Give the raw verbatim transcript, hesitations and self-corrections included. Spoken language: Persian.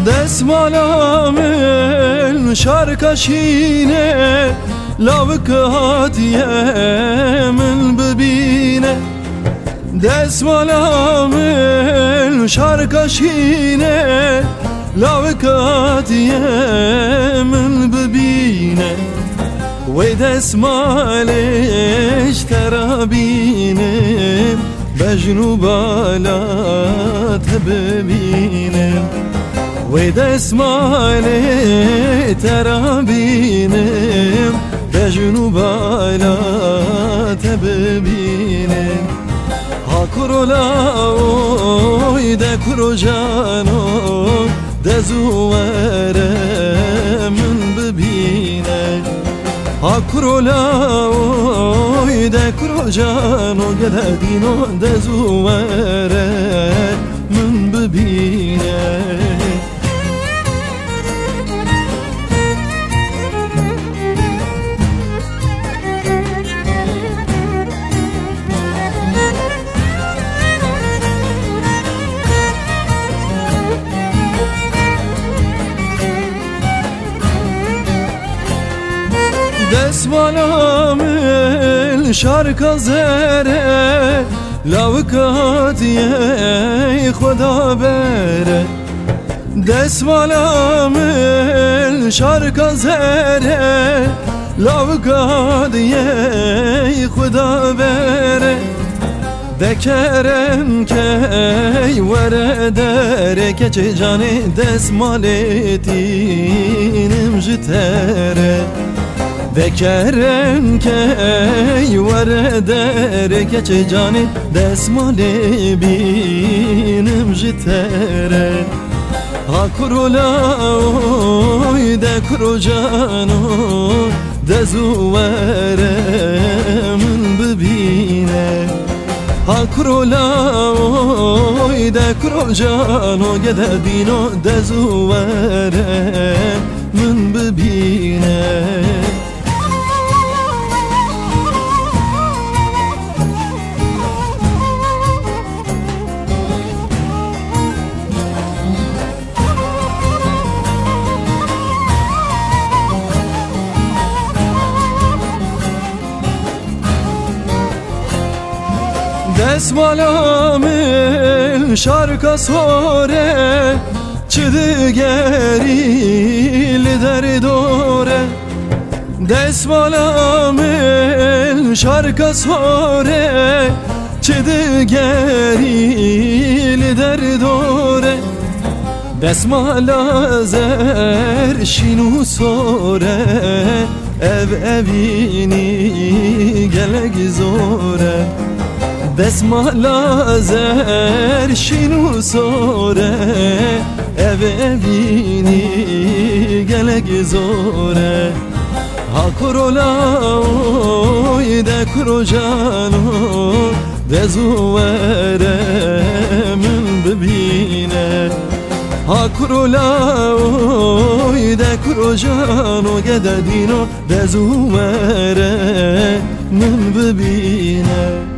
دسمالامل شرکشینه لاوک هاتیه من ببینه دسمالامل شرکشینه لاوک هاتیه من ببینه و دسمالش ترابینه بجنوبالات ببینه و دسمالش ترابینه بجنوبالات ببینه ها کرولاوی ده کرو جانو ده زواره من ببینه ها کرولاوی ده کرو جانو گده دینو ده زواره من ببینه دسمالامل شرکا زره لاوکاتیه خدا بره دسمالامل شرکا زره لاوکاتیه خدا بره دکرم که ورده که چه جانه دسمالتینم جتره دکرم که ورده که چه جانه دسمال بینم جتره ها کرولاوی ده کرو جانو ده زواره من ببینه ها کرولاوی ده کرو جانو گده دینو ده زواره من ببینه دسمالامل شرکا سوره چه دگری لدر دوره دسمالامل شرکا سوره چه دگری لدر دوره دسمالا زر شینو سوره ev evini gelek zore Desmala zer şinu sore ev evini gelek zore Ha korola oy de kurojano de zuvere min bibine Ha korola oy de kurojano gededino de zuvere min bibine